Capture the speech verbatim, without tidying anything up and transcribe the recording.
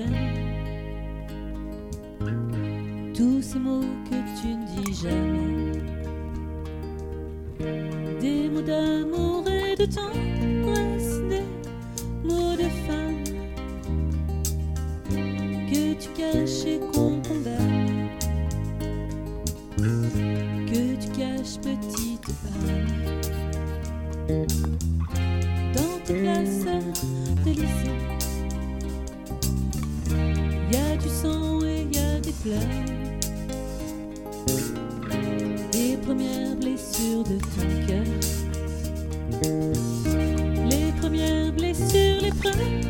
vrai. Tous ces mots que tu ne dis jamais, des mots d'amour et de tendresse, des mots de femme que tu caches et qu'on condamne, que tu caches, petite âme. Dans tes classes de lycée, y a du sang et y a des pleurs, les premières blessures de ton cœur, les premières blessures, les premières